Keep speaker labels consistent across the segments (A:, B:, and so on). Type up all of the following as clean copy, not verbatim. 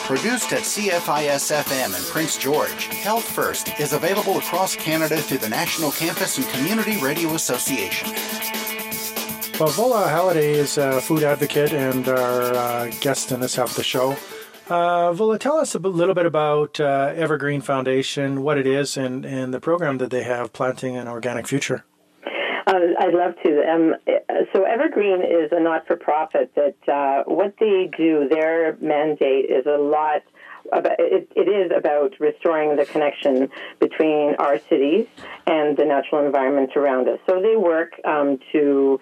A: Produced at CFIS-FM in Prince George, Health First is available across Canada through the National Campus and Community Radio Association.
B: Well, Vola Halliday is a food advocate and our guest in this half of the show. Vola, tell us a little bit about Evergreen Foundation, what it is, and the program that they have, Planting an Organic Future.
C: I'd love to. So Evergreen is a not-for-profit that what they do, their mandate is a lot about, it is about restoring the connection between our cities and the natural environment around us. So they work to,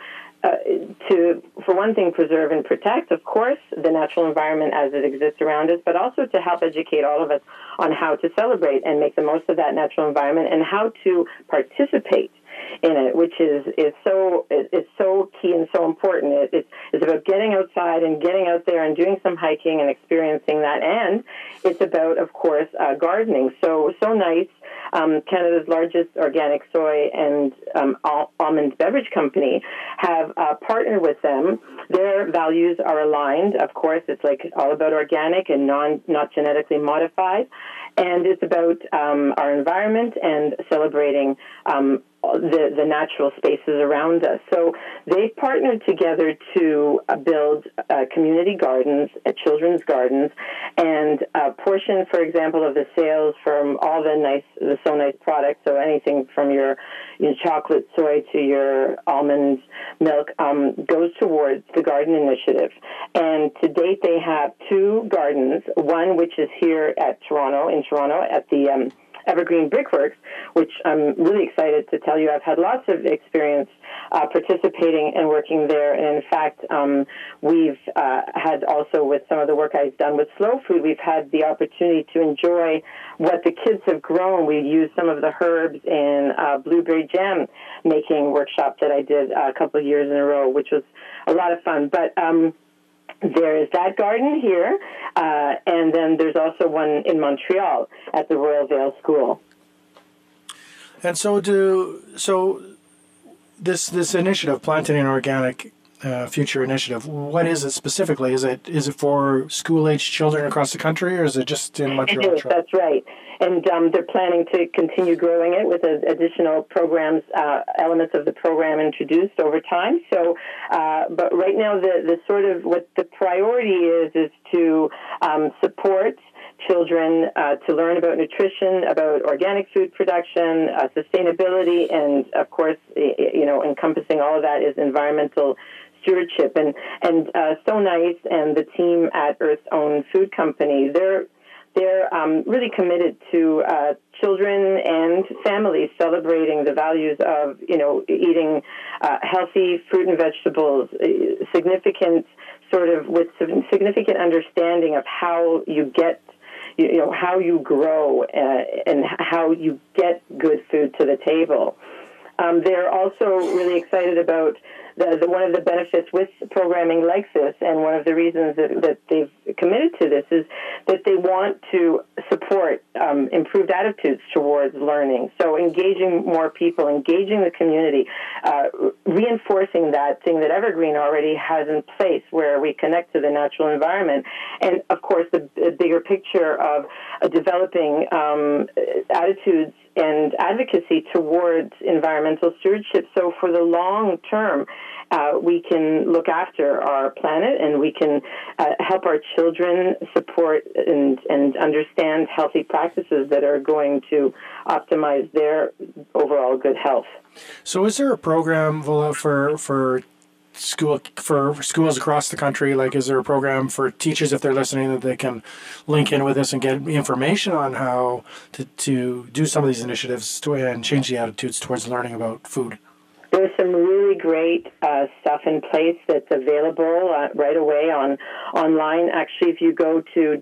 C: for one thing, preserve and protect, of course, the natural environment as it exists around us, but also to help educate all of us on how to celebrate and make the most of that natural environment and how to participate in it, which is so key and so important. It's about getting outside and getting out there and doing some hiking and experiencing that. And it's about, of course, gardening. So nice. Canada's largest organic soy and almond beverage company have partnered with them. Their values are aligned. Of course, it's like all about organic and not genetically modified. And it's about our environment and celebrating the natural spaces around us. So they've partnered together to build community gardens, children's gardens, and a portion, for example, of the sales from all the So Nice products, so anything from your chocolate soy to your almond milk, goes towards the garden initiative. And to date, they have 2 gardens, one which is here in Toronto, at the Evergreen Brickworks, which I'm really excited to tell you I've had lots of experience participating and working there. And in fact, we've had also, with some of the work I've done with Slow Food, we've had the opportunity to enjoy what the kids have grown. We used some of the herbs in blueberry jam making workshop that I did a couple of years in a row, which was a lot of fun. But there is that garden here, and then there's also one in Montreal at the Royal Vale School.
B: And so this initiative, Planting an Organic Future Initiative, what is it specifically? Is it for school-aged children across the country, or is it just in Montreal?
C: It is, that's right. And they're planning to continue growing it with additional programs, elements of the program introduced over time. So, but right now, the sort of what the priority is to support children to learn about nutrition, about organic food production, sustainability, and of course, encompassing all of that is environmental stewardship. And So Nice and the team at Earth's Own Food Company, they're really committed to children and families celebrating the values of, eating healthy fruit and vegetables, significant understanding of how you get, how you grow and how you get good food to the table. They're also really excited about one of the benefits with programming like this, and one of the reasons that they've committed to this is that they want to support improved attitudes towards learning. So engaging more people, engaging the community, reinforcing that thing that Evergreen already has in place where we connect to the natural environment. And, of course, the bigger picture of developing attitudes and advocacy towards environmental stewardship. So for the long term, we can look after our planet, and we can help our children support and understand healthy practices that are going to optimize their overall good health.
B: So is there a program, Vola, for schools across the country? Like, is there a program for teachers, if they're listening, that they can link in with us and get information on how to do some of these initiatives and change the attitudes towards learning about food?
C: There's some really great stuff in place that's available right away online. Actually, if you go to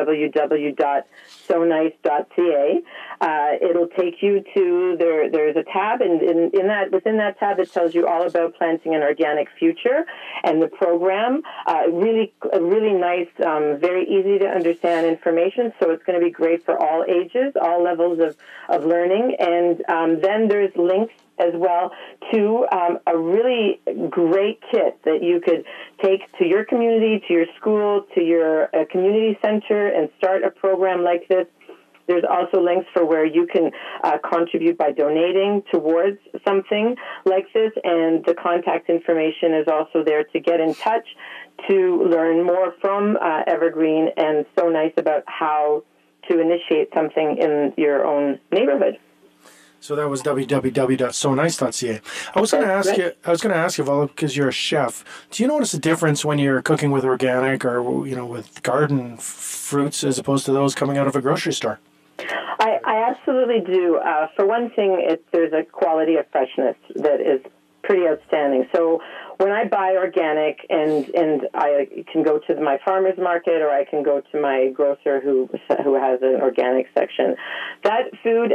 C: www.sonice.ca, it'll take you to there's a tab, and within that tab, it tells you all about Planting an Organic Future and the program. Really nice, very easy to understand information. So it's going to be great for all ages, all levels of learning. And then there's links as well to a really great kit that you could take to your community, to your school, to your community center, and start a program like this. There's also links for where you can contribute by donating towards something like this, and the contact information is also there to get in touch, to learn more from Evergreen and So Nice about how to initiate something in your own neighborhood.
B: So that was www.sonice.ca. I was going to ask you, Vala, because you're a chef. Do you notice a difference when you're cooking with organic or with garden fruits as opposed to those coming out of a grocery store?
C: I absolutely do. For one thing, there's a quality of freshness that is pretty outstanding. So when I buy organic, and I can go to my farmer's market, or I can go to my grocer who has an organic section, that food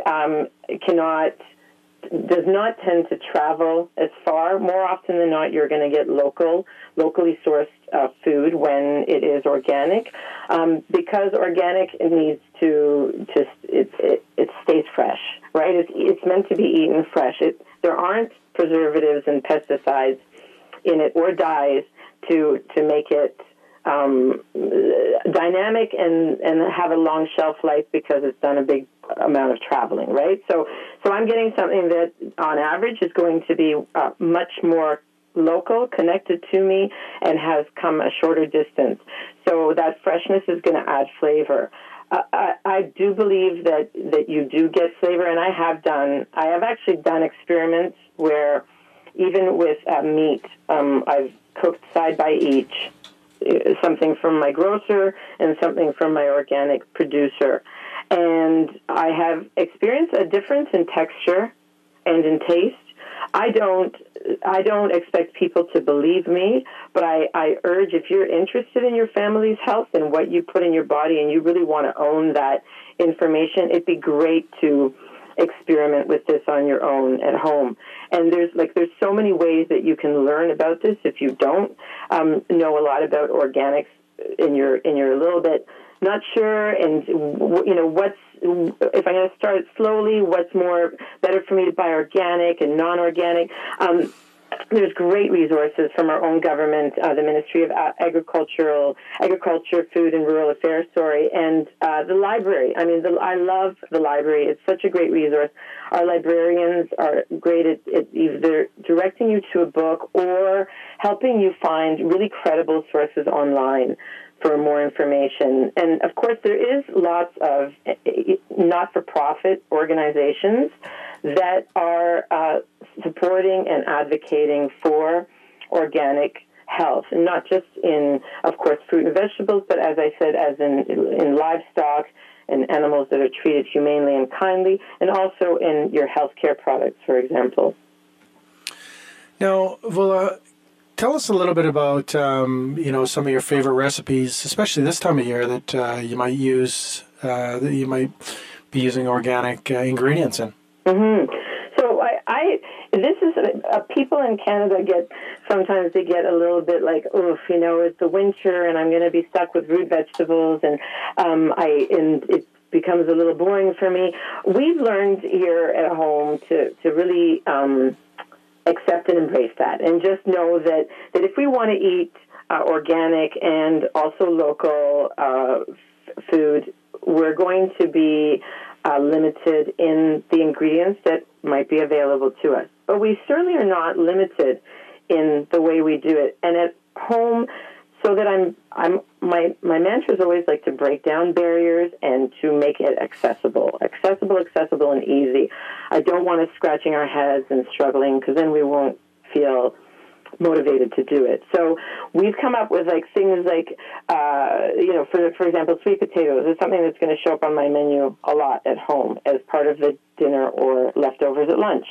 C: does not tend to travel as far. More often than not, you're going to get locally sourced food when it is organic, because organic needs it stays fresh, right? It's meant to be eaten fresh. There aren't preservatives and pesticides in it or dyes to make it dynamic and have a long shelf life, because it's done a big amount of traveling, right? So I'm getting something that on average is going to be much more local, connected to me, and has come a shorter distance. So that freshness is going to add flavor. I do believe that you do get flavor, and I have actually done experiments where even with meat, I've cooked side by each, something from my grocer and something from my organic producer. And I have experienced a difference in texture and in taste. I don't expect people to believe me, but I urge, if you're interested in your family's health and what you put in your body, and you really want to own that information, it'd be great to experiment with this on your own at home. And there's so many ways that you can learn about this if you don't know a lot about organics and you're a little bit not sure, and if I'm going to start slowly, what's more better for me to buy organic and non-organic. There's great resources from our own government, the Ministry of Agriculture, Food and Rural Affairs, and the library. I love the library. It's such a great resource. Our librarians are great at either directing you to a book or helping you find really credible sources online for more information. And, of course, there is lots of not-for-profit organizations that are supporting and advocating for organic health, and not just in, of course, fruit and vegetables, but, as I said, as in livestock and animals that are treated humanely and kindly, and also in your healthcare products, for example.
B: Now, Vala, tell us a little bit about, some of your favorite recipes, especially this time of year, that you might use, that you might be using organic ingredients in.
C: Mm-hmm. So this is people in Canada sometimes they get a little bit like, oof, it's the winter and I'm going to be stuck with root vegetables, and it becomes a little boring for me. We've learned here at home to really accept and embrace that, and just know that if we want to eat organic and also local food, we're going to be limited in the ingredients that might be available to us. But we certainly are not limited in the way we do it. And at home, so that my mantra is always like to break down barriers and to make it accessible and easy. I don't want us scratching our heads and struggling, because then we won't feel motivated to do it. So we've come up with things like, for example, sweet potatoes is something that's going to show up on my menu a lot at home as part of the dinner or leftovers at lunch.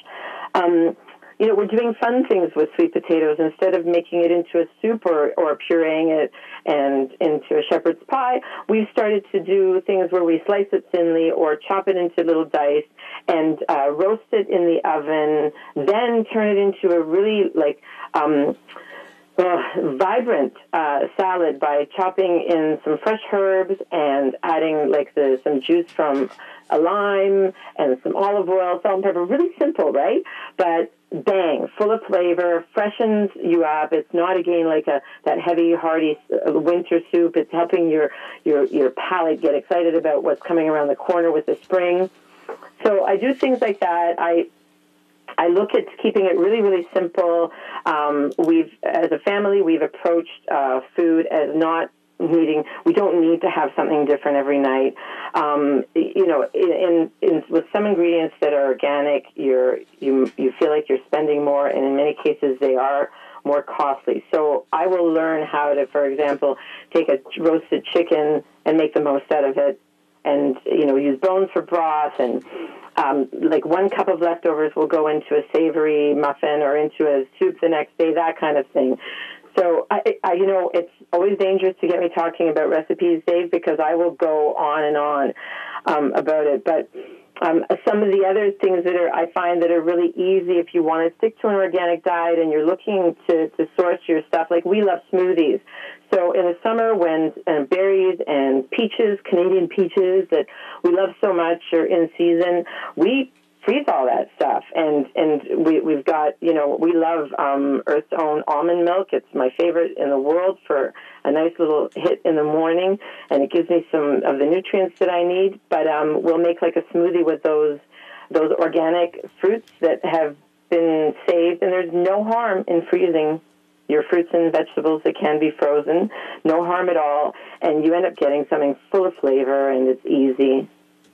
C: We're doing fun things with sweet potatoes. Instead of making it into a soup or pureeing it and into a shepherd's pie, we've started to do things where we slice it thinly or chop it into little dice and roast it in the oven, then turn it into a really vibrant salad by chopping in some fresh herbs and adding some juice from a lime and some olive oil, salt and pepper. Really simple, right? But bang, full of flavor, freshens you up. It's not, again, like that heavy, hearty winter soup. It's helping your palate get excited about what's coming around the corner with the spring. So I do things like that. I look at keeping it really, really simple. As a family, we've approached food as not needing. We don't need to have something different every night. With some ingredients that are organic, you feel like you're spending more, and in many cases they are more costly. So I will learn how to, for example, take a roasted chicken and make the most out of it, and use bones for broth, and 1 cup of leftovers will go into a savory muffin or into a soup the next day, that kind of thing. So I it's always dangerous to get me talking about recipes, Dave, because I will go on and on about it. But some of the other things I find that are really easy if you want to stick to an organic diet and you're looking to source your stuff, like we love smoothies. So in the summer when berries and peaches, Canadian peaches that we love so much are in season, we freeze all that stuff. And we've got, we love Earth's Own almond milk. It's my favorite in the world for a nice little hit in the morning, and it gives me some of the nutrients that I need. But we'll make like a smoothie with those organic fruits that have been saved, and there's no harm in freezing your fruits and vegetables that can be frozen. No harm at all, and you end up getting something full of flavor, and it's easy.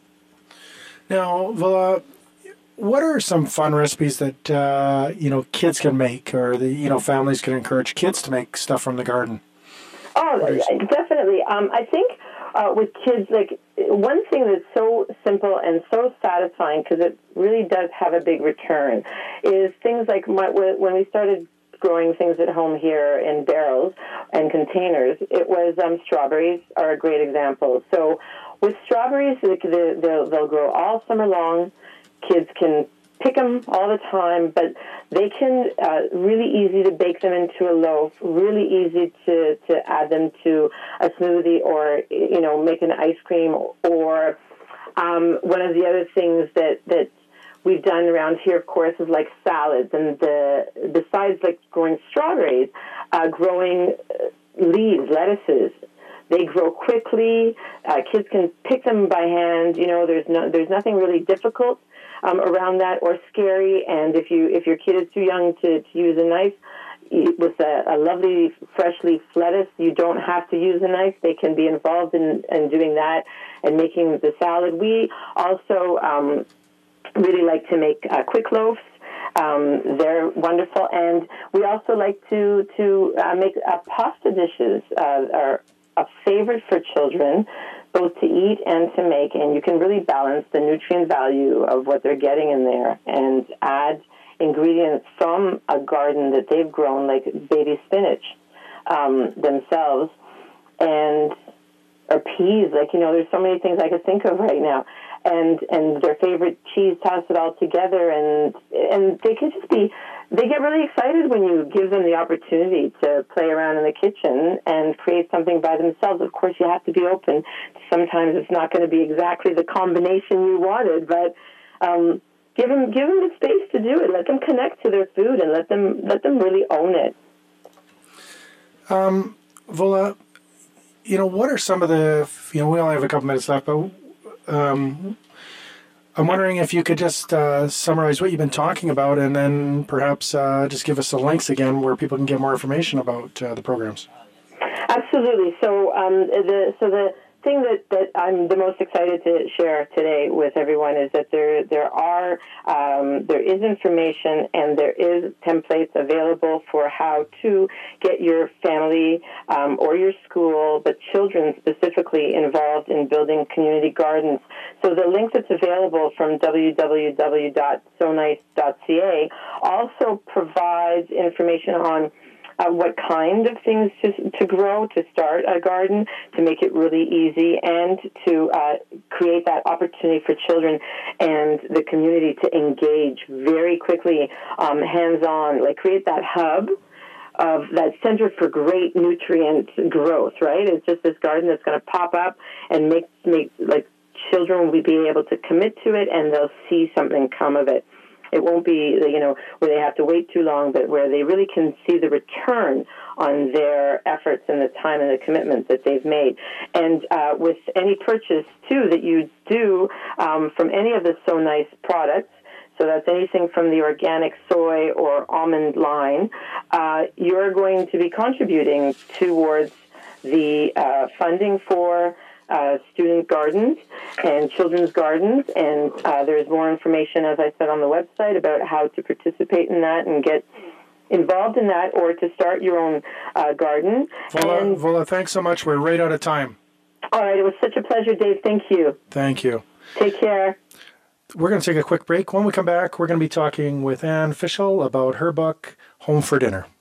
B: Now, Vala, what are some fun recipes that kids can make, or families can encourage kids to make stuff from the garden?
C: Oh, definitely. I think with kids, like one thing that's so simple and so satisfying, because it really does have a big return, is things like when we started growing things at home here in barrels and containers, it was strawberries are a great example. So with strawberries, they'll grow all summer long. Kids can pick them all the time, but they can really easy to bake them into a loaf, really easy to add them to a smoothie or, make an ice cream. Or one of the other things that we've done around here, of course, is like salads. And besides like growing strawberries, growing leaves, lettuces. They grow quickly. Kids can pick them by hand. There's nothing really difficult around that or scary. And if your kid is too young to use a knife, with a lovely fresh leaf lettuce, you don't have to use a knife. They can be involved in doing that and making the salad. We also really like to make quick loaves. They're wonderful, and we also like to make pasta dishes. Are a favorite for children, both to eat and to make, and you can really balance the nutrient value of what they're getting in there and add ingredients from a garden that they've grown, like baby spinach themselves, or peas. There's so many things I could think of right now. And their favorite cheese, toss it all together, and they can just they get really excited when you give them the opportunity to play around in the kitchen and create something by themselves. Of course, you have to be open. Sometimes it's not going to be exactly the combination you wanted, but give them the space to do it. Let them connect to their food and let them really own it.
B: Vala, what are some of the, we only have a couple minutes left, but I'm wondering if you could just summarize what you've been talking about, and then perhaps just give us the links again where people can get more information about the programs.
C: Absolutely. So the thing that I'm the most excited to share today with everyone is that there is information and there is templates available for how to get your family or your school, but children specifically, involved in building community gardens. So the link that's available from www.sonice.ca also provides information on what kind of things to grow, to start a garden, to make it really easy, and to create that opportunity for children and the community to engage very quickly, hands-on, like create that hub that Center for Great Nutrient Growth, right? It's just this garden that's going to pop up and make like children will be able to commit to it, and they'll see something come of it. It won't be, where they have to wait too long, but where they really can see the return on their efforts and the time and the commitment that they've made. And with any purchase, too, that you do from any of the So Nice products, so that's anything from the organic soy or almond line, you're going to be contributing towards the funding for student gardens and children's gardens, and there's more information, as I said, on the website about how to participate in that and get involved in that, or to start your own garden.
B: Vola, thanks so much. We're right out of time.
C: All right, it was such a pleasure, Dave. Thank you.
B: Thank you.
C: Take care.
B: We're going to take a quick break. When we come back, we're going to be talking with Anne Fishel about her book, Home for Dinner.